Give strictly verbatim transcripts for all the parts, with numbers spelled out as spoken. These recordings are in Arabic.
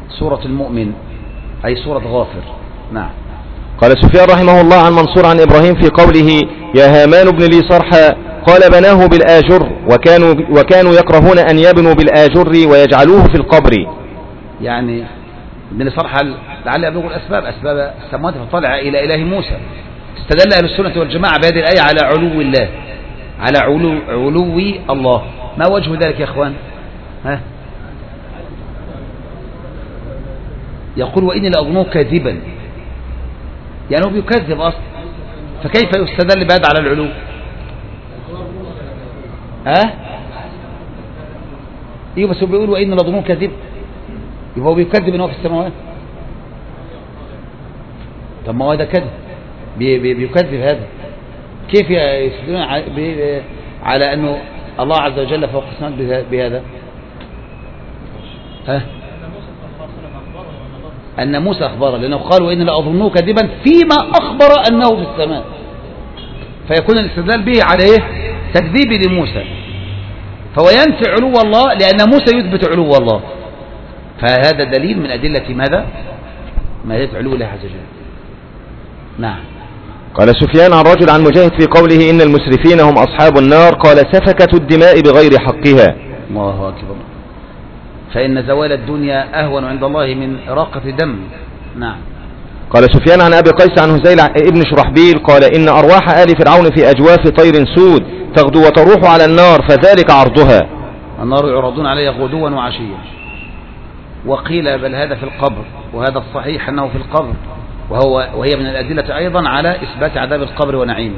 سورة المؤمن أي سورة غافر. نعم. قال سفيان رحمه الله عن منصور عن إبراهيم في قوله يا هامان ابن لي صرحا قال بناه بالآجر وكانوا, وكانوا يكرهون أن يبنوا بالآجر ويجعلوه في القبر. يعني ابن صرحا لعل أبلغ الأسباب أسباب السماوات فطلع إلى إله موسى. استدل أهل السنة والجماعة بهذه الآية على علو الله، على علو, علو الله. ما وجه ذلك يا أخوان؟ ها؟ يقول وإني لأظنه كاذبا، يعني هو بيكذب أصلا، فكيف يستدل بهذا على العلو؟ ها؟ ايوه بس هو بيقول وإني لأظنه كاذب، يبقى هو بيكذب ان هو في السماوات. طب ما هو ده كذب، بي بي بيكذب هذا. كيف يستدلون على أنه الله عز وجل فوق السماوات بهذا؟ ها؟ أن موسى أخبره، لأنه قال وإن لأظنه كذبا فيما أخبر أنه في السماء، فيكون الاستدلال به على إيه؟ تكذيب لموسى، فهو ينفي علو الله لأن موسى يثبت علو الله، فهذا دليل من أدلة ماذا؟ ما هي علو الله عز وجل. نعم. قال سفيان عن رجل عن مجاهد في قوله إن المسرفين هم أصحاب النار قال سفكة الدماء بغير حقها. الله أكبر. فإن زوال الدنيا أهون عند الله من إراقة دم. نعم. قال سفيان عن أبي قيس عن هزيل ابن شرحبيل قال إن أرواح آل فرعون في أجواف طير سود تغدو وتروح على النار فذلك عرضها. النار يعرضون عليها غدوا وعشيا. وقيل بل هذا في القبر، وهذا الصحيح أنه في القبر، وهو وهي من الأدلة أيضا على إثبات عذاب القبر ونعيمه.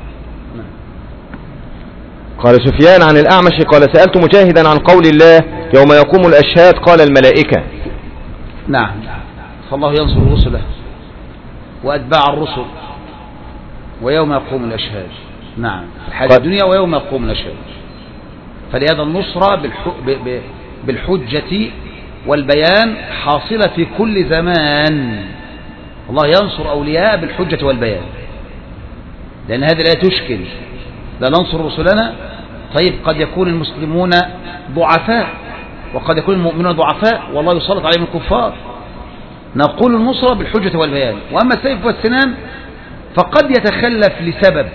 قال سفيان عن الأعمش قال سألت مجاهدا عن قول الله يوم يقوم الأشهاد قال الملائكة. نعم. فالله ينصر رسله وأتباع الرسل ويوم يقوم الأشهاد. نعم. في الحياة الدنيا ويوم يقوم الأشهاد. فلهذا النصرة بالحجة والبيان حاصلة في كل زمان. الله ينصر أولياء بالحجة والبيان، لأن هذه لا تشكل. لا ننصر رسلنا. طيب قد يكون المسلمون ضعفاء وقد يكون المؤمنون ضعفاء والله يسلط عليهم الكفار، نقول النصرة بالحجة والبيان. وأما السيف والسنان فقد يتخلف لسبب.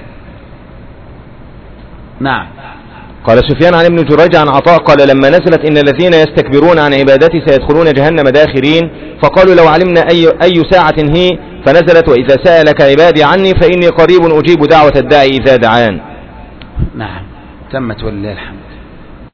نعم. قال سفيان عن ابن جريج عن عطاء قال لما نزلت إن الذين يستكبرون عن عبادتي سيدخلون جهنم داخرين فقالوا لو علمنا أي, أي ساعة هي فنزلت وإذا سألك عبادي عني فإني قريب أجيب دعوة الداعي إذا دعان. نعم. تمت ولله الحمد.